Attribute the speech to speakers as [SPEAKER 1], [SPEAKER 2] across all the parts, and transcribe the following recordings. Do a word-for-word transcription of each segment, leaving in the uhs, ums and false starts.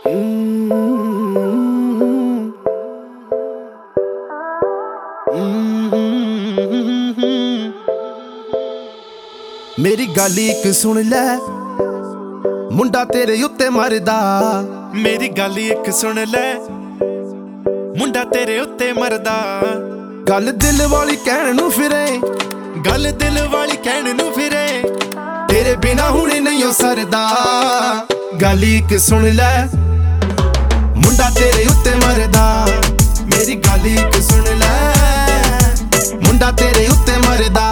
[SPEAKER 1] मेरी गल इक सुन लै मुंडा तेरे उत्ते मरदा।
[SPEAKER 2] मेरी गल इक सुन लै मुंडा तेरे उत्ते मरदा।
[SPEAKER 1] गल दिल वाली कहण नूं फिरे,
[SPEAKER 2] गल दिल वाली कहण नूं फिरे,
[SPEAKER 1] तेरे बिना हुणे नहीं सरदा। गल इक सुन लै मुंडा तेरे उत्ते मरदा। मेरी गल इक सुन लै मुंडा तेरे उत्ते मरदा।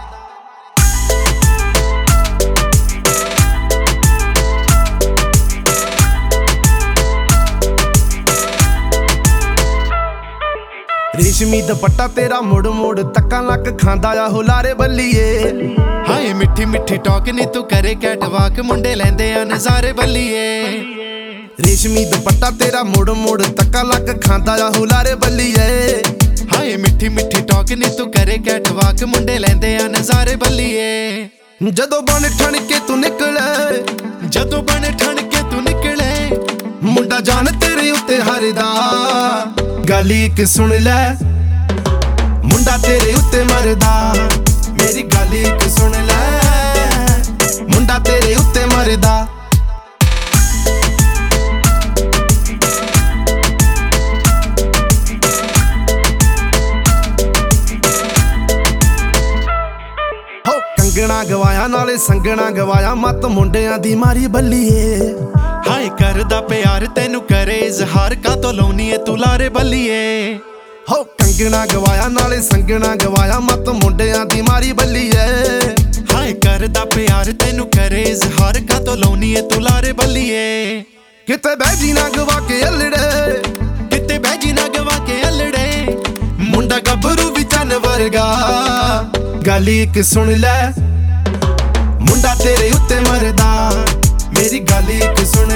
[SPEAKER 1] रेशमी दुपट्टा तेरा मुड़ मुड़ तक्का लक खांदा आ हुलारे बल्लीए।
[SPEAKER 2] हाय मिठी मिठी टॉक नी तू करे कैटवाक, मुंडे लैंदे आ नज़ारे बल्लीए।
[SPEAKER 1] रेशमी दुपट्टा तेरा मुड़ मुड़ तक्का लक खांदा आ हुलारे बल्लीए।
[SPEAKER 2] हाय मिठी मिठी टॉक नी तू करे कैटवाक, मुंडे लैंदे आ नज़ारे बल्लीए।
[SPEAKER 1] जदों बन ठण के तू निकले,
[SPEAKER 2] जदों बन ठण के तू निकले,
[SPEAKER 1] मुंडा जान तेरे उत्ते हरदा। गल इक सुन लै मुंडा तेरे उत्ते मरदा। मेरी गल इक सुन लै मुंडा तेरे उत्ते मरदा। हो कंगना गवाया नाले संगना गवाया, मत मुंडियां दी मारी बल्लीए।
[SPEAKER 2] हाय करदा प्यार तेनू करे इजहार, का तो लाउनी ऐ तू लारे बल्लीए।
[SPEAKER 1] हो कंगना गवाया नाले संगना गवाया, मत मुंडियां दी मारी बल्लीए।
[SPEAKER 2] हाय करदा प्यार तेनू करे इजहार, का तो लाउनी ऐ तू लारे बल्लीए।
[SPEAKER 1] किते बैजी ना गवा के अल्लड़े,
[SPEAKER 2] किते बैजी ना गवा के अल्लड़े,
[SPEAKER 1] मुंडा गभरू भी चन वर्गा। गल इक सुन लै मुंडा तेरे उत्ते मरदा। मेरी गल इक सुन